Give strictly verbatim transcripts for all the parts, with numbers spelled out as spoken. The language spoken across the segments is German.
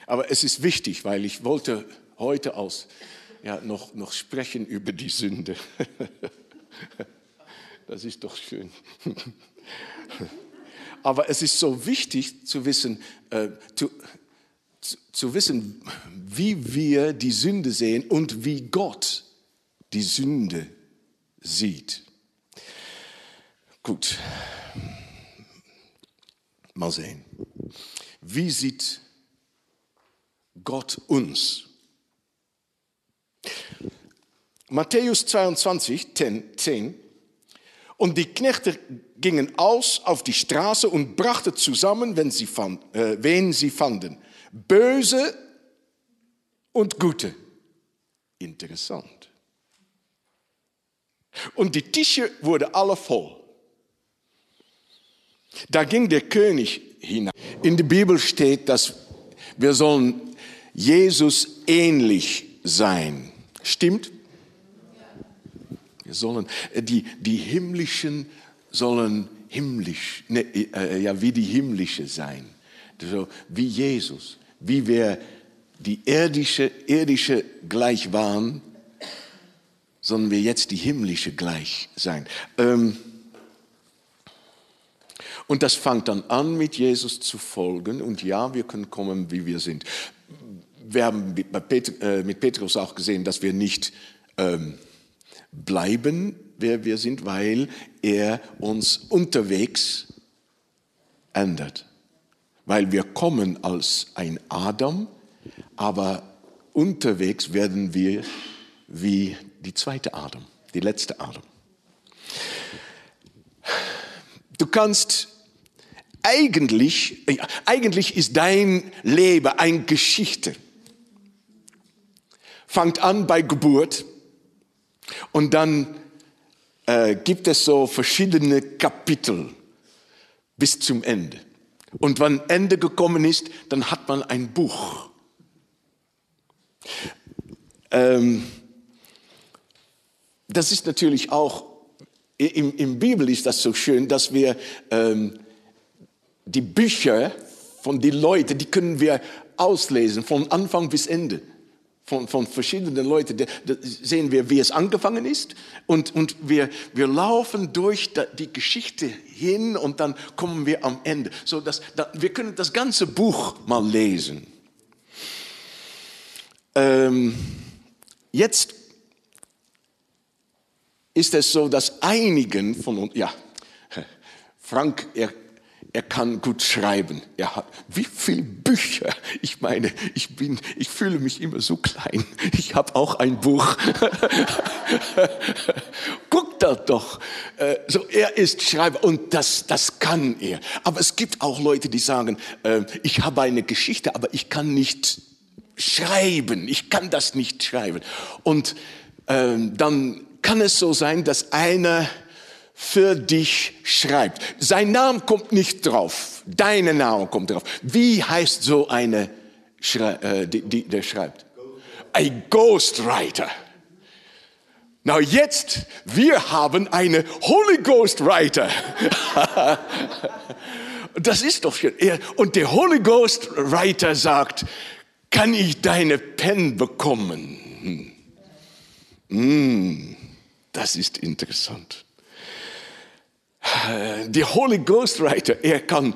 Aber es ist wichtig, weil ich wollte heute aus, ja, noch, noch sprechen über die Sünde. Das ist doch schön. Aber es ist so wichtig zu wissen, äh, zu, zu, zu wissen, wie wir die Sünde sehen und wie Gott die Sünde sieht. Gut. Mal sehen. Wie sieht Gott uns? Matthäus zweiundzwanzig, zehn. Und die Knechte gingen aus auf die Straße und brachten zusammen, wenn sie fand, äh, wen sie fanden. Böse und Gute. Interessant. Und die Tische wurden alle voll. Da ging der König hinein. In der Bibel steht, dass wir sollen Jesus ähnlich sein. Stimmt? Wir sollen, die, die himmlischen sollen himmlisch, ne, äh, ja, wie die himmlische sein. So, wie Jesus, wie wir die irdische, irdische gleich waren, sollen wir jetzt die himmlische gleich sein. Ähm, und das fängt dann an, mit Jesus zu folgen. Und ja, wir können kommen, wie wir sind. Wir haben mit, Pet- äh, mit Petrus auch gesehen, dass wir nicht ähm, bleiben, wer wir sind, weil er uns unterwegs ändert. Weil wir kommen als ein Adam, aber unterwegs werden wir wie die zweite Adam, die letzte Adam. Du kannst eigentlich, eigentlich ist dein Leben eine Geschichte. Fängt an bei Geburt und dann äh, gibt es so verschiedene Kapitel bis zum Ende. Und wenn Ende gekommen ist, dann hat man ein Buch. Ähm, das ist natürlich auch, im, im Bibel ist das so schön, dass wir ähm, die Bücher von den Leuten, die können wir auslesen, von Anfang bis Ende. Von, von verschiedenen Leuten, da, da sehen wir, wie es angefangen ist und, und wir, wir laufen durch die Geschichte hin und dann kommen wir am Ende. So dass, da, wir können das ganze Buch mal lesen. Ähm, jetzt ist es so, dass einigen von uns, ja, Frank, er Er kann gut schreiben. Er hat wie viele Bücher. Ich meine, ich bin, ich fühle mich immer so klein. Ich habe auch ein Buch. Guck da doch. So, er ist Schreiber und das, das kann er. Aber es gibt auch Leute, die sagen, ich habe eine Geschichte, aber ich kann nicht schreiben. Ich kann das nicht schreiben. Und dann kann es so sein, dass einer für dich schreibt. Sein Name kommt nicht drauf, dein Name kommt drauf. Wie heißt so eine, Schrei- äh, die, die, der schreibt? Ein Ghostwriter. Na jetzt, wir haben eine Holy Ghost Writer. Das ist doch schön. Und der Holy Ghost Writer sagt, kann ich deine Pen bekommen? Hm, das ist interessant. Der Holy Ghost Writer, er kann,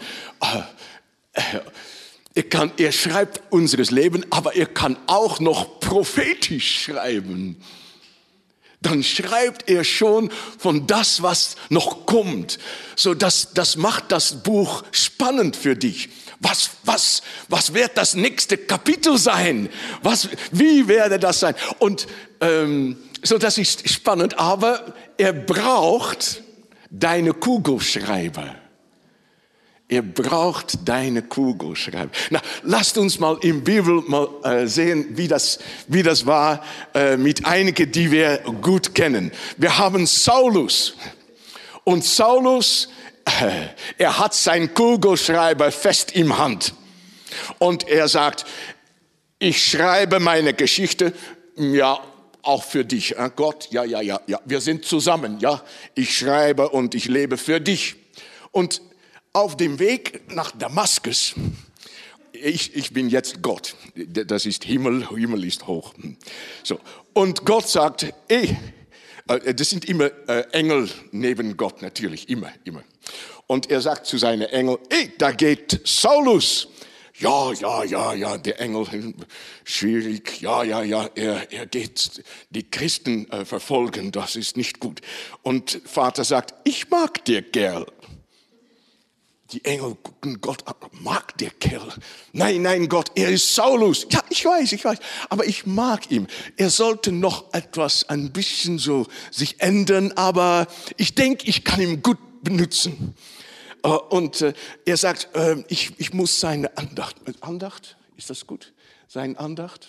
er kann, er schreibt unseres Leben, aber er kann auch noch prophetisch schreiben. Dann schreibt er schon von das, was noch kommt. So, das, das macht das Buch spannend für dich. Was, was, was wird das nächste Kapitel sein? Was, wie werde das sein? Und ähm, so, das ist spannend. Aber er braucht deine Kugelschreiber. Er braucht deine Kugelschreiber. Na, lasst uns mal im Bibel mal äh, sehen, wie das, wie das war äh, mit einigen, die wir gut kennen. Wir haben Saulus. Und Saulus, äh, er hat seinen Kugelschreiber fest im Hand. Und er sagt, ich schreibe meine Geschichte, ja, auch für dich, äh Gott, ja, ja, ja, ja, wir sind zusammen, ja, ich schreibe und ich lebe für dich. Und auf dem Weg nach Damaskus, ich, ich bin jetzt Gott. Das ist Himmel, Himmel ist hoch. So. Und Gott sagt, ey, das sind immer Engel neben Gott, natürlich, immer, immer. Und er sagt zu seinen Engeln, ey, da geht Saulus. Ja, ja, ja, ja, der Engel, schwierig, ja, ja, ja, er, er geht die Christen äh, verfolgen, das ist nicht gut. Und Vater sagt, ich mag der Kerl. Die Engel gucken Gott ab, mag der Kerl? Nein, nein, Gott, er ist Saulus. Ja, ich weiß, ich weiß, aber ich mag ihn. Er sollte noch etwas, ein bisschen so sich ändern, aber ich denke, ich kann ihn gut benutzen. Und er sagt, ich, ich muss seine Andacht, Andacht, ist das gut? Seine Andacht?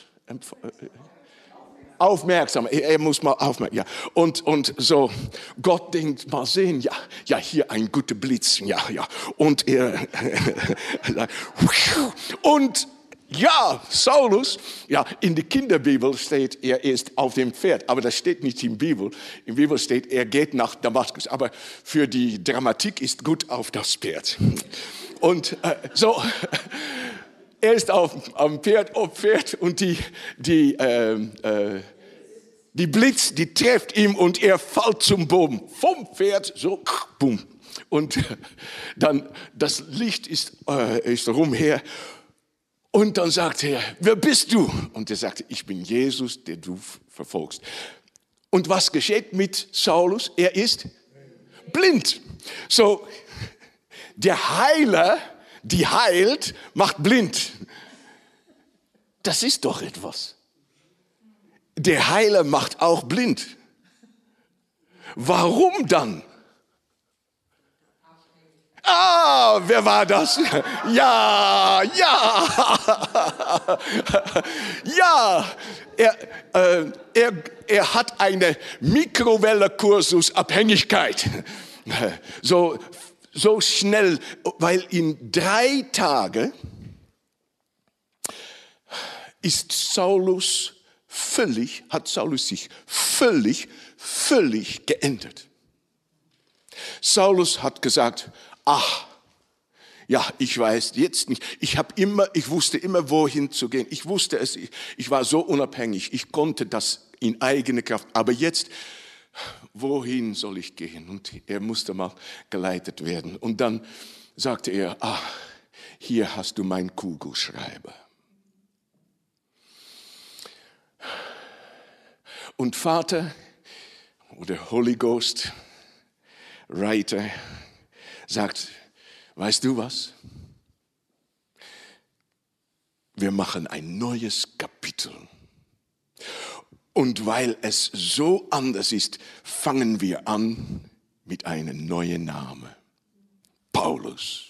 Aufmerksam, er muss mal aufmerksam, ja. Und, und so, Gott denkt, mal sehen, ja, ja, hier ein guter Blitz, ja, ja. Und er, und ja, Saulus, ja, in der Kinderbibel steht, er ist auf dem Pferd, aber das steht nicht in der Bibel. In der Bibel steht, er geht nach Damaskus, aber für die Dramatik ist gut auf das Pferd. Und äh, so, er ist auf am Pferd, auf Pferd und die, die, äh, äh, die Blitz, die trifft ihm und er fällt zum Boden. Vom Pferd, so, boom. Und dann, das Licht ist, äh, ist rumher. Und dann sagt er, wer bist du? Und er sagte, ich bin Jesus, der du verfolgst. Und was geschieht mit Saulus? Er ist blind. So, der Heiler, die heilt, macht blind. Das ist doch etwas. Der Heiler macht auch blind. Warum dann? Ah, wer war das? Ja, ja, ja. Er, äh, er, er hat eine Mikrowelle-Kursus-Abhängigkeit. So, so schnell, weil in drei Tagen ist Saulus völlig, hat Saulus sich völlig, völlig geändert. Saulus hat gesagt, ach, ja, ich weiß jetzt nicht. Ich habe immer, ich wusste immer, wohin zu gehen. Ich wusste es, ich, ich war so unabhängig. Ich konnte das in eigener Kraft. Aber jetzt, wohin soll ich gehen? Und er musste mal geleitet werden. Und dann sagte er, ah, hier hast du meinen Kugelschreiber. Und Vater oder Holy Ghost, Writer, sagt, weißt du was? Wir machen ein neues Kapitel. Und weil es so anders ist, fangen wir an mit einem neuen Namen. Paulus.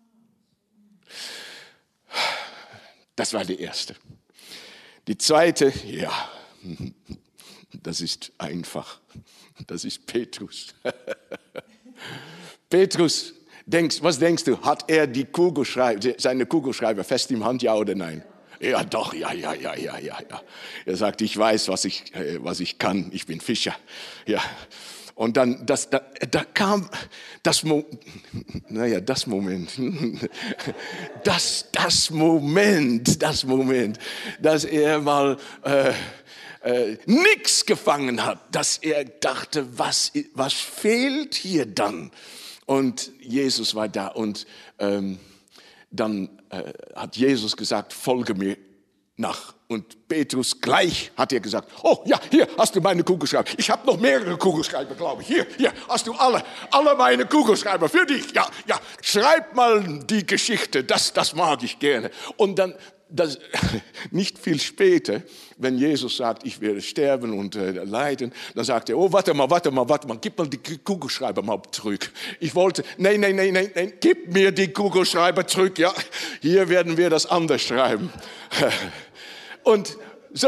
Das war die erste. Die zweite, ja, das ist einfach. Das ist Petrus. Petrus, denkst, was denkst du? Hat er die Kugelschreiber, seine Kugelschreiber fest im Hand, ja oder nein? Ja, doch, ja, ja, ja, ja, ja, ja. Er sagt, ich weiß, was ich, was ich kann. Ich bin Fischer. Ja. Und dann, das, da, da kam das, Mo- naja, das Moment, das, das Moment, das Moment, dass er mal äh, äh, nichts gefangen hat, dass er dachte, was, was fehlt hier dann? Und Jesus war da und ähm, dann äh, hat Jesus gesagt, folge mir nach. Und Petrus gleich hat er gesagt, oh ja, hier hast du meine Kugelschreiber. Ich habe noch mehrere Kugelschreiber, glaube ich. Hier, hier hast du alle, alle meine Kugelschreiber für dich. Ja, ja, schreib mal die Geschichte, das, das mag ich gerne. Und dann, das, nicht viel später, wenn Jesus sagt, ich werde sterben und äh, leiden, dann sagt er, oh, warte mal, warte mal, warte mal, gib mal die Kugelschreiber mal zurück. Ich wollte, nein, nein, nein, nein, nein, gib mir die Kugelschreiber zurück, ja. Hier werden wir das anders schreiben. Und so,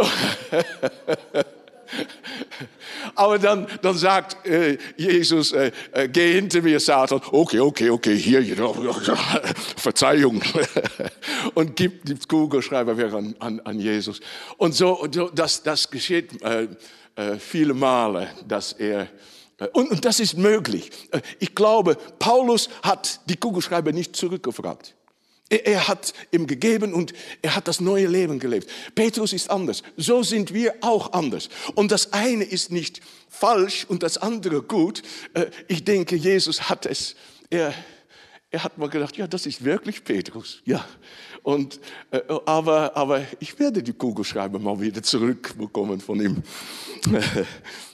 aber dann, dann sagt äh, Jesus, äh, äh, geh hinter mir, Satan. Okay, okay, okay, hier, hier Verzeihung. Und gibt die Kugelschreiber wieder an, an, an Jesus. Und so, das, das geschieht äh, äh, viele Male, dass er, äh, und, und das ist möglich. Äh, ich glaube, Paulus hat die Kugelschreiber nicht zurückgefragt. Er, er hat ihm gegeben und er hat das neue Leben gelebt. Petrus ist anders. So sind wir auch anders. Und das eine ist nicht falsch und das andere gut. Ich denke, Jesus hat es, er, er hat mal gedacht, ja, das ist wirklich Petrus. Ja. Und, aber, aber ich werde die Kugelschreiber mal wieder zurückbekommen von ihm.